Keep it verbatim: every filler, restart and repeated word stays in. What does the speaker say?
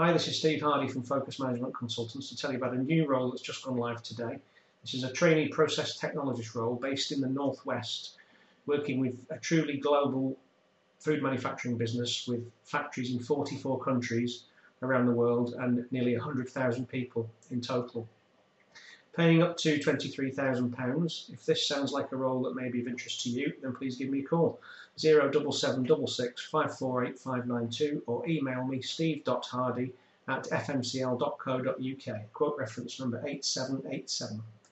Hi, this is Steve Hardy from Focus Management Consultants to tell you about a new role that's just gone live today. This is a trainee process technologist role based in the Northwest, working with a truly global food manufacturing business with factories in forty-four countries around the world and nearly one hundred thousand people in total. Paying up to twenty-three thousand pounds. If this sounds like a role that may be of interest to you, then please give me a call, zero seven seven six six, five four eight five nine two, or email me steve dot hardy at f m c l dot co dot u k, quote reference number eight seven eight seven.